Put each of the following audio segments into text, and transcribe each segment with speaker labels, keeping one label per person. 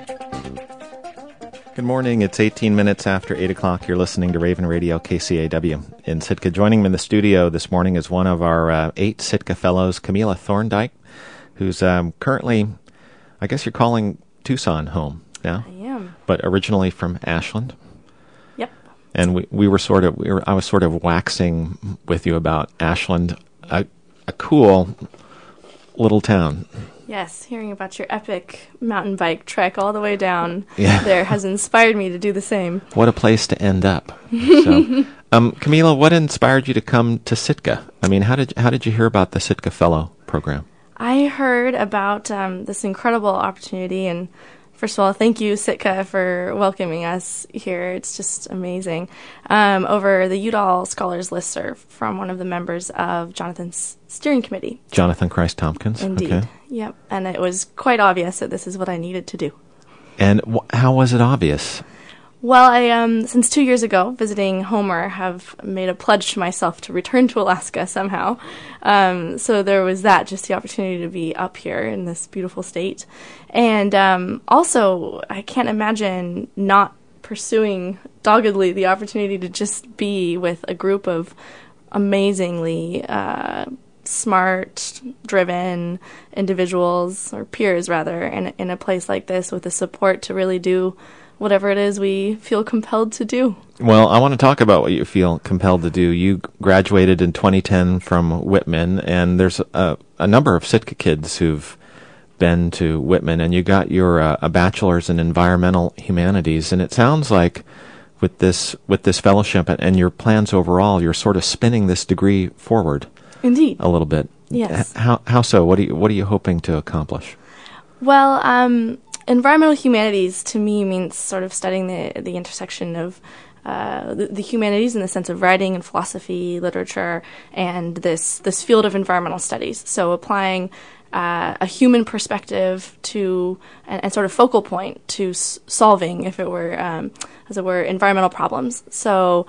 Speaker 1: Good morning. It's 18 minutes after 8 o'clock. You're listening to Raven Radio KCAW in Sitka. Joining me in the studio this morning is one of our 8 Sitka Fellows, Camila Thorndike, who's currently, I guess you're calling Tucson home now.
Speaker 2: I am.
Speaker 1: But originally from Ashland.
Speaker 2: Yep.
Speaker 1: And I was sort of waxing with you about Ashland, a cool little town.
Speaker 2: Yes, hearing about your epic mountain bike trek all the way down there has inspired me to do the same.
Speaker 1: What a place to end up. So, Camila, what inspired you to come to Sitka? I mean, how did you hear about the Sitka Fellow program?
Speaker 2: I heard about this incredible opportunity, and first of all, thank you, Sitka, for welcoming us here. It's just amazing. Over the Udall Scholars Listserv from one of the members of Jonathan's steering committee.
Speaker 1: Jonathan Christ Tompkins.
Speaker 2: Indeed.
Speaker 1: Okay.
Speaker 2: Yep. And it was quite obvious that this is what I needed to do.
Speaker 1: And how was it obvious?
Speaker 2: Well, I, since 2 years ago, visiting Homer, have made a pledge to myself to return to Alaska somehow. So there was that, just the opportunity to be up here in this beautiful state. And also, I can't imagine not pursuing doggedly the opportunity to just be with a group of amazingly smart, driven individuals, or peers rather, in a place like this with the support to really do whatever it is we feel compelled to do.
Speaker 1: Well, I want to talk about what you feel compelled to do. You graduated in 2010 from Whitman, and there's a number of Sitka kids who've been to Whitman, and you got your a bachelor's in environmental humanities, and it sounds like with this fellowship and your plans overall, you're sort of spinning this degree forward. Indeed. A little bit.
Speaker 2: Yes.
Speaker 1: How so? What are you hoping to accomplish?
Speaker 2: Well, environmental humanities to me means sort of studying the intersection of the humanities in the sense of writing and philosophy, literature, and this field of environmental studies. So applying a human perspective to and sort of focal point to solving, if it were, as it were, environmental problems. So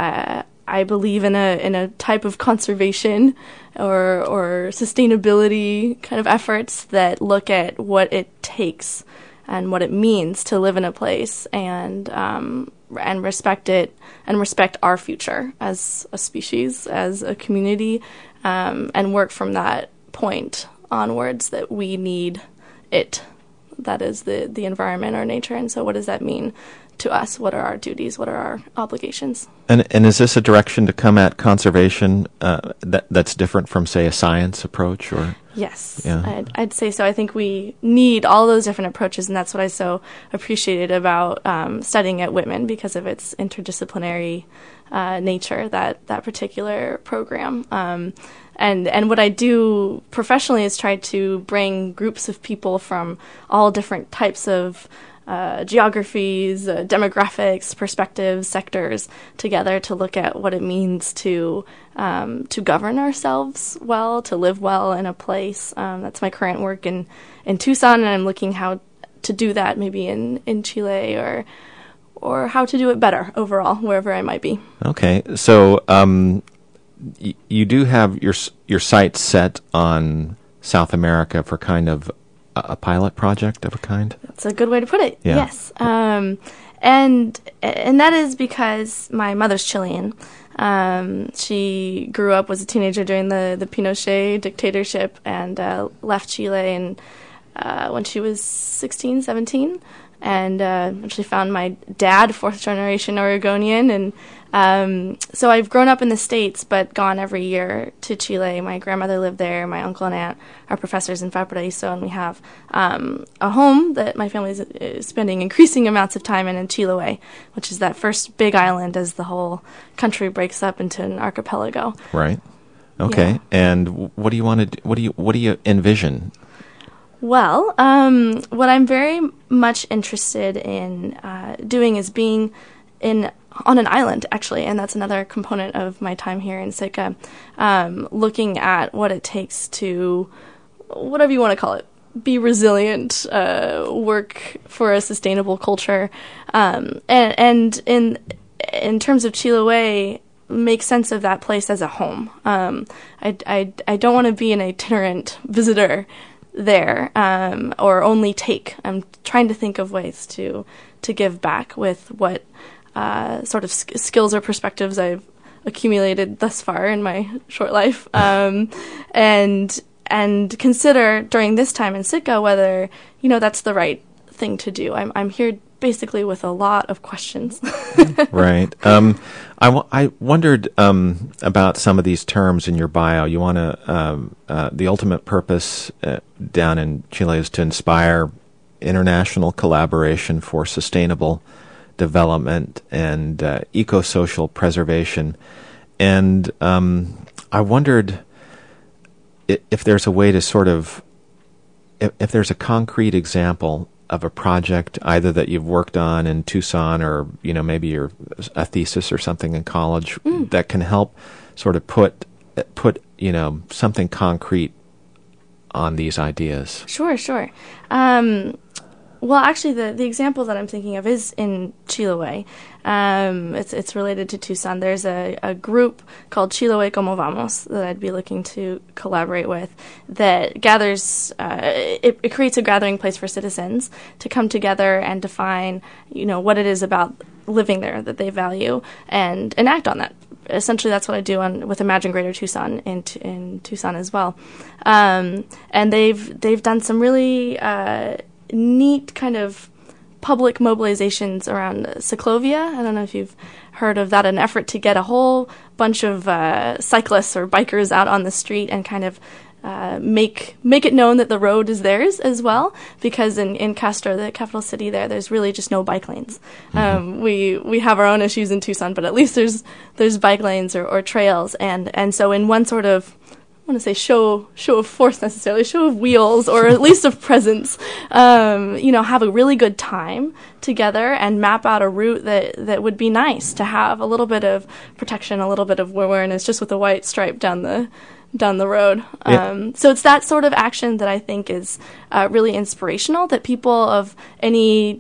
Speaker 2: I believe in a type of conservation or sustainability kind of efforts that look at what it takes and what it means to live in a place and respect it and respect our future as a species, as a community, and work from that point onwards that we need it. That is the environment or nature. And so what does that mean to us? What are our duties? What are our obligations? And
Speaker 1: is this a direction to come at conservation that's different from, say, a science approach? Or
Speaker 2: yes, yeah. I'd say so. I think we need all those different approaches, and that's what I so appreciated about studying at Whitman because of its interdisciplinary nature, that particular program. And what I do professionally is try to bring groups of people from all different types of geographies, demographics, perspectives, sectors together to look at what it means to govern ourselves well, to live well in a place. That's my current work in Tucson, and I'm looking how to do that maybe in Chile or how to do it better overall, wherever I might be.
Speaker 1: Okay, so you do have your sights set on South America for kind of a pilot project of a kind?
Speaker 2: That's a good way to put it,
Speaker 1: yeah.
Speaker 2: Yes. And that is because my mother's Chilean. She grew up, was a teenager during the Pinochet dictatorship, and left Chile when she was 16, 17, and actually found my dad, fourth-generation Oregonian, and so I've grown up in the States, but gone every year to Chile. My grandmother lived there. My uncle and aunt are professors in Valparaiso, and we have a home that my family is spending increasing amounts of time in Chiloé, which is that first big island as the whole country breaks up into an archipelago.
Speaker 1: Right. Okay. Yeah. And what do you want to do? What do you envision?
Speaker 2: Well, what I'm very much interested in doing is being on an island, actually, and that's another component of my time here in Sitka, looking at what it takes to, whatever you want to call it, be resilient, work for a sustainable culture, and in terms of Chiloé, make sense of that place as a home. I don't want to be an itinerant visitor there, or only take. I'm trying to think of ways to give back with what sort of skills or perspectives I've accumulated thus far in my short life, and consider during this time in Sitka whether that's the right thing to do. I'm here basically with a lot of questions.
Speaker 1: Right. I wondered about some of these terms in your bio. You want to the ultimate purpose down in Chile is to inspire international collaboration for sustainable development and eco-social preservation. And I wondered if there's a way to sort of, if there's a concrete example of a project either that you've worked on in Tucson or, maybe a thesis or something in college that can help sort of put something concrete on these ideas.
Speaker 2: Sure. Well, actually, the example that I'm thinking of is in Chiloé. It's related to Tucson. There's a group called Chiloé Como Vamos that I'd be looking to collaborate with that gathers, it creates a gathering place for citizens to come together and define, what it is about living there that they value and act on that. Essentially, that's what I do with Imagine Greater Tucson in Tucson as well. And they've done some really neat kind of public mobilizations around Ciclovia. I don't know if you've heard of that, an effort to get a whole bunch of cyclists or bikers out on the street and kind of make it known that the road is theirs as well, because in Castro, the capital city there's really just no bike lanes. We have our own issues in Tucson, but at least there's bike lanes or trails, and so in one sort of, I want to say show of force necessarily, show of wheels, or at least of presence, have a really good time together and map out a route that would be nice to have a little bit of protection, a little bit of awareness, just with a white stripe down the road.
Speaker 1: Yeah.
Speaker 2: So it's that sort of action that I think is really inspirational, that people of any,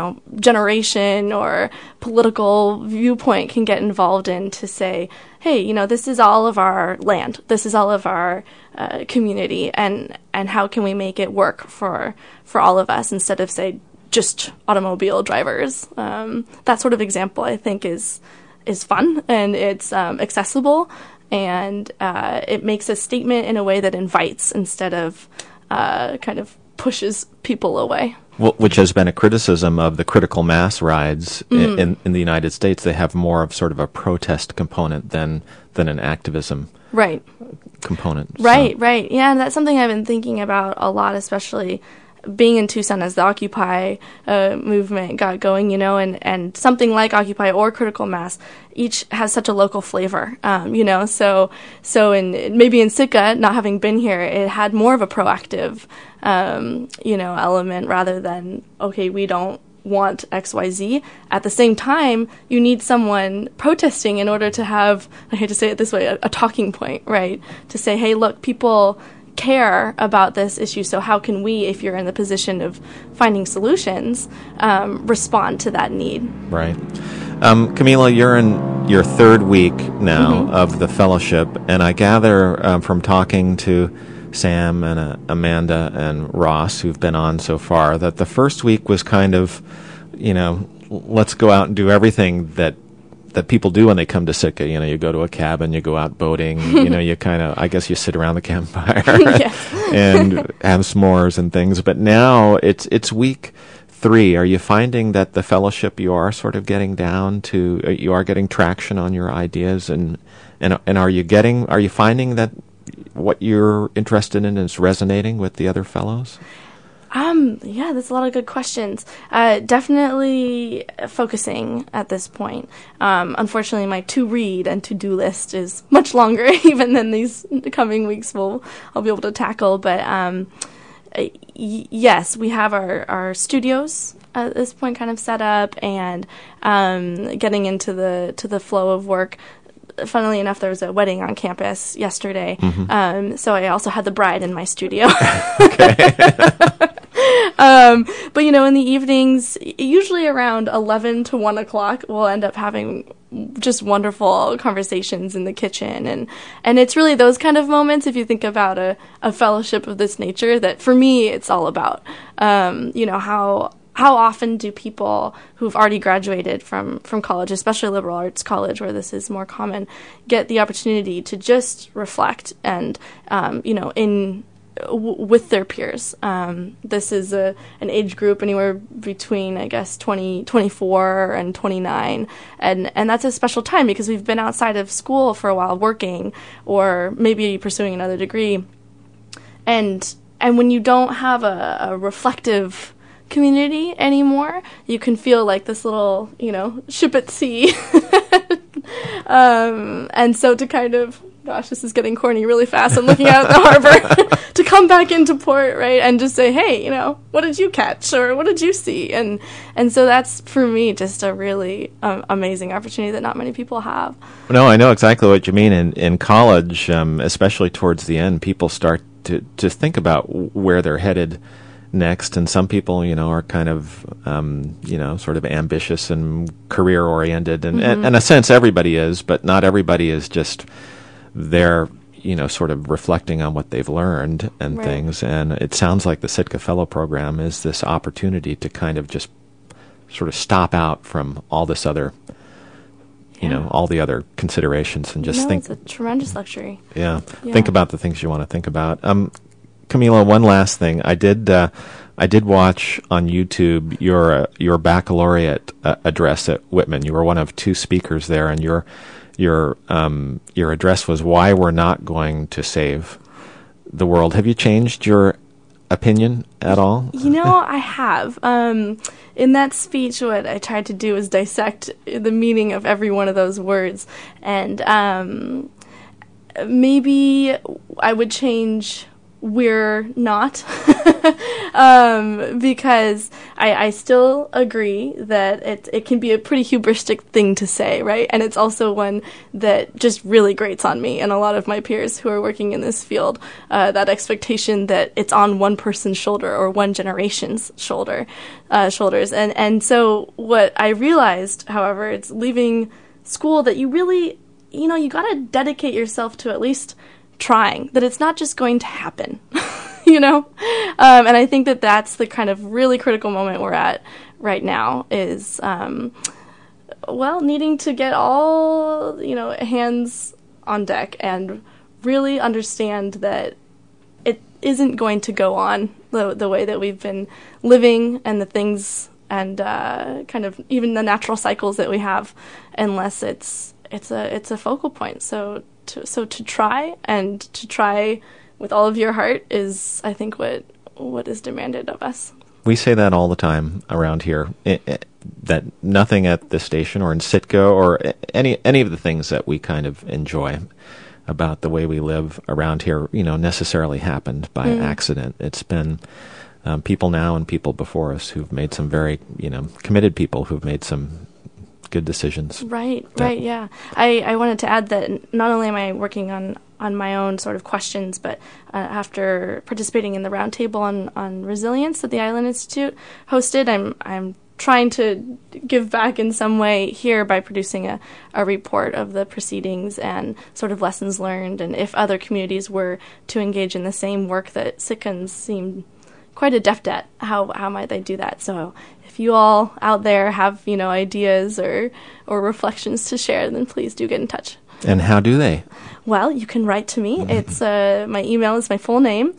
Speaker 2: generation or political viewpoint can get involved in, to say, hey, this is all of our land. This is all of our community. And how can we make it work for all of us instead of, say, just automobile drivers? That sort of example, I think, is fun, and it's accessible, and it makes a statement in a way that invites instead of kind of pushes people away.
Speaker 1: Well, which has been a criticism of the critical mass rides in the United States. They have more of sort of a protest component than an activism component.
Speaker 2: Right. Yeah, and that's something I've been thinking about a lot, especially being in Tucson as the Occupy movement got going, and something like Occupy or Critical Mass each has such a local flavor, so maybe in Sitka, not having been here, it had more of a proactive, element rather than, okay, we don't want XYZ. At the same time, you need someone protesting in order to have, I hate to say it this way, a talking point, right? To say, hey, look, people care about this issue, so how can we, if you're in the position of finding solutions, respond to that need? Right.
Speaker 1: Camila, you're in your third week now of the fellowship, and I gather from talking to Sam and Amanda and Ross, who've been on so far, that the first week was kind of, let's go out and do everything that people do when they come to Sitka. You go to a cabin, you go out boating, you kind of, I guess you sit around the campfire and have s'mores and things. But now it's week 3. Are you finding that the fellowship, you are sort of getting down to, you are getting traction on your ideas, and are you finding that what you're interested in is resonating with the other fellows?
Speaker 2: Yeah, that's a lot of good questions. Definitely focusing at this point. Unfortunately, my to-read and to-do list is much longer even than these coming weeks I'll be able to tackle. But yes, we have our studios at this point kind of set up, and getting into the flow of work. Funnily enough, there was a wedding on campus yesterday, so I also had the bride in my studio. But, in the evenings, usually around 11 to 1 o'clock, we'll end up having just wonderful conversations in the kitchen. And it's really those kind of moments, if you think about a fellowship of this nature, that for me, it's all about, how often do people who've already graduated from college, especially liberal arts college, where this is more common, get the opportunity to just reflect and, with their peers. This is an age group anywhere between, I guess, 24 and 29. And that's a special time because we've been outside of school for a while working or maybe pursuing another degree. And when you don't have a reflective community anymore, you can feel like this little, ship at sea. And so to kind of, gosh, this is getting corny really fast. I'm looking out at the harbor to come back into port, right? And just say, hey, what did you catch or what did you see? And so that's for me just a really amazing opportunity that not many people have.
Speaker 1: No, I know exactly what you mean. In college, especially towards the end, people start to think about where they're headed next, and some people, are kind of, sort of ambitious and career-oriented, and in a sense, everybody is, but not everybody is just there, sort of reflecting on what they've learned and
Speaker 2: right.
Speaker 1: things. And it sounds like the Sitka Fellow Program is this opportunity to kind of just sort of stop out from all this other, all the other considerations and just think.
Speaker 2: It's a tremendous luxury.
Speaker 1: Yeah, think about the things you want to think about. Camila, one last thing. I did watch on YouTube your baccalaureate address at Whitman. You were one of two speakers there, and your address was why we're not going to save the world. Have you changed your opinion at all?
Speaker 2: I have. In that speech, what I tried to do was dissect the meaning of every one of those words, and maybe I would change we're not, because I still agree that it can be a pretty hubristic thing to say, right? And it's also one that just really grates on me and a lot of my peers who are working in this field, that expectation that it's on one person's shoulder or one generation's shoulders. And so what I realized, however, it's leaving school that you really, you got to dedicate yourself to at least trying, that it's not just going to happen, and I think that that's the kind of really critical moment we're at right now is, needing to get all, hands on deck and really understand that it isn't going to go on the way that we've been living and the things and kind of even the natural cycles that we have, unless it's a focal point. So to try with all of your heart is, I think, what is demanded of us.
Speaker 1: We say that all the time around here, that nothing at the station or in Sitka or any of the things that we kind of enjoy about the way we live around here, necessarily happened by accident. It's been people now and people before us who've made some very, committed people who've made some good decisions.
Speaker 2: Right, yeah. I wanted to add that not only am I working on my own sort of questions, but after participating in the roundtable on resilience that the Island Institute hosted, I'm trying to give back in some way here by producing a report of the proceedings and sort of lessons learned, and if other communities were to engage in the same work that Sitkans seem quite adept at, how might they do that? So if you all out there have, ideas or reflections to share, then please do get in touch.
Speaker 1: And how do they?
Speaker 2: Well, you can write to me. It's my email is my full name,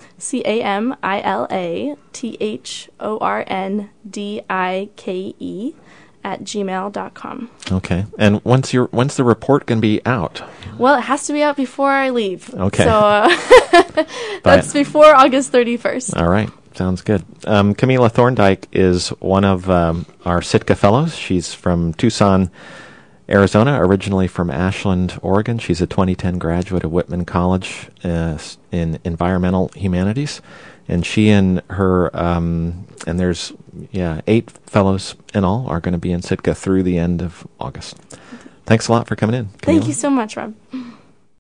Speaker 2: CAMILATHORNDIKE @gmail.com.
Speaker 1: Okay. And when's the report going to be out?
Speaker 2: Well, it has to be out before I leave.
Speaker 1: Okay.
Speaker 2: So that's before August 31st.
Speaker 1: All right. Sounds good. Camila Thorndike is one of our Sitka Fellows. She's from Tucson, Arizona, originally from Ashland, Oregon. She's a 2010 graduate of Whitman College in environmental humanities. And she and her, and there's 8 fellows in all, are going to be in Sitka through the end of August. Thanks a lot for coming in, Camila.
Speaker 2: Thank you so much, Rob.